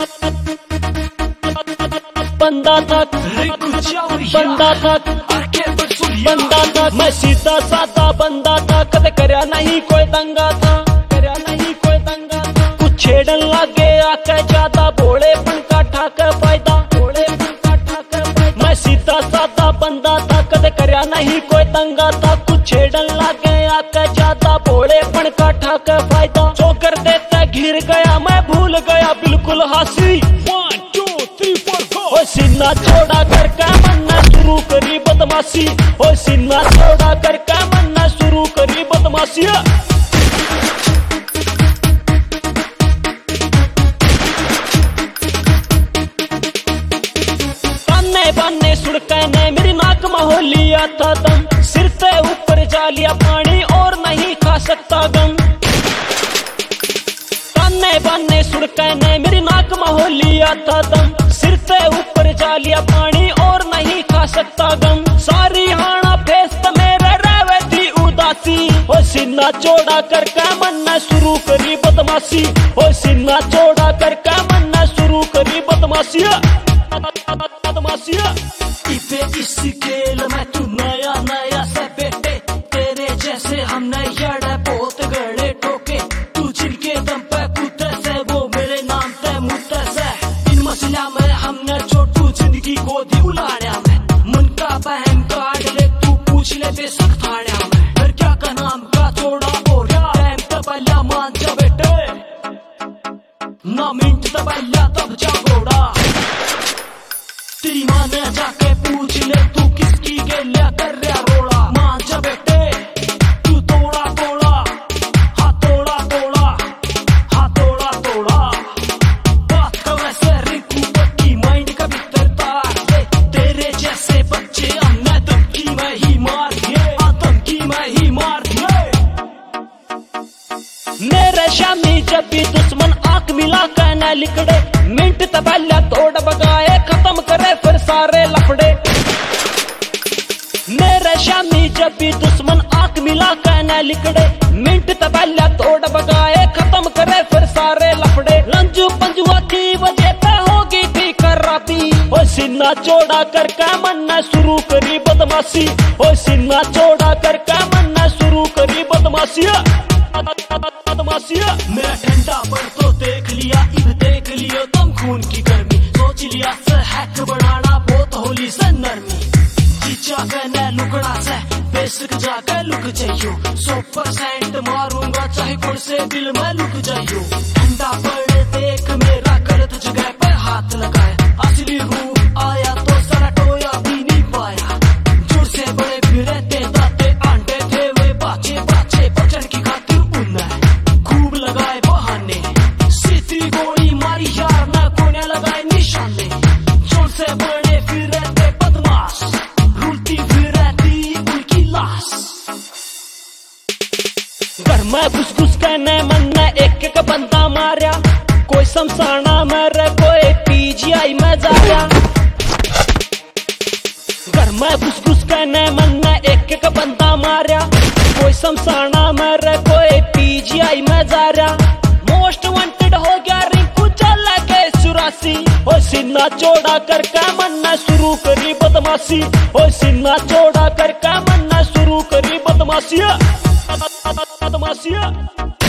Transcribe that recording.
बंदा था मैं सीधा साधा बंदा था, कदे करया नहीं कोई दंगा था, कुछ छेड़न लागे आके ज्यादा भोलेपन का ठाक फायदा। मैं सीधा साधा बंदा था, कदे करया नहीं कोई दंगा था, कुछ छेड़न लागे आके ज्यादा भोलेपन का ठाक फायदा। जो कर देता घिर गया मैं भूल गया बिल्कुल हासी। 1 2 3 4 go। सीना चौड़ा करके मन्ना शुरू करी बदमाशी, ओ सीना चौड़ा करके मन्ना शुरू करी बदमाशी। ताने बाने सुड़के ने मेरी नाक में हो लिया था दम, सिर से ऊपर जा लिया पानी और नहीं खा सकता गम। ताने बाने सुड़के ने मेरी नाक में हो लिया था दम, सिर से ऊपर जा लिया पानी और नहीं खा सकता गम। सारी हाना फेस्त मेरे रहवे थी उदासी, ओ सीना चौड़ा करके मन्ना शुरू करी बदमाशी, ओ सीना चौड़ा करके मन्ना शुरू करी बदमाशी। इसे इस खेल में तू नया नया से बेटे, तेरे जैसे हमने यड़े बहुत गड़े ठोके। तू जिनके दम पे कूदे से वो मेरे नाम पे मुद्दे से, इन मसला में हमने छोटू जिंदगी को दी उलाड़िया में। मन का बहन काट ले तू पूछ ले बेसक थाड़िया में, फिर क्या का नाम का थोड़ा हो रहा टाइम तो पहला मान जा बेटे, ना मिनट तो पहला तब जा घोड़ा। तेरी माँ ने जाके पूछ ले तू किसकी गेलिया कर रहा रोड़ा। मान जा बेटे तू तोड़ा तोड़ा, हाँ तोड़ा तोड़ा, हाँ तोड़ा तोड़ा। बात का वैसे रिंकू पक्की माइंड का भीतर तार दे, तेरे जैसे बच्चे हमने धमकी में ही मार दिए, धमकी में ही मार दिए। मेरे शामी जब भी दुश्मन आंख मिला कहना लिकड़े, मिनट तबल्ला तोड़ बगाए खत्म करे फिर सारे लफड़े। मेरे शामी जब भी दुश्मन आंख मिला कहना लिकड़े, मिनट तबल्ला तोड़ बगाए खत्म करे फिर सारे लफड़े। लंजू पंजुआ की वजह पे होगी थी खराबी, ओ सीना चौड़ा करके मन्ना शुरू करी बदमाशी, ओ सीना चौड़ा करके मन्ना शुरू करी बदमाशी। मेरा ठंडा पर तो देख लिया, इब देख लियो तुम खून की गर्मी। सोच लिया से हैक बनाना बहुत होली से नरमी, जीचा कहना लुकड़ा से बेसिक जाके लुक जाइयो। 100% मारूंगा चाहे कौन से दिल में लुक जाइयो। ठंडा पर देख मेरा गलत जगह पर हाथ लगाए, असली रूप आया तो सारा टोया भी नहीं पाया। जोर से बड़े भी रहते दाते आंटे थे वे बाचे बाचे, बचन की खातिर उन्हें खूब लगाए बहाने। सीधी गोली मारी यार ना कोने लगाए निशाने, जोर से बड़े फिर रहते बदमाश, रुलती फिर रहती उनकी लाश। घर में घुस घुस कहने मन्ना एक एक बंदा मारिया, कोई शमशाना मर कोई पीजीआई में जा रहा। घर में घुस घुस कहने मन्ना एक एक बंदा मारिया, कोई शमशाना मर कोई पीजीआई में जा रहा। मोस्ट वांटेड हो गया रिंकू चला के 84, ओ सीना चौड़ा करके मन्ना शुरू करी बदमाशी, ओ सीना चौड़ा करके मन्ना शुरू करी बदमाशी।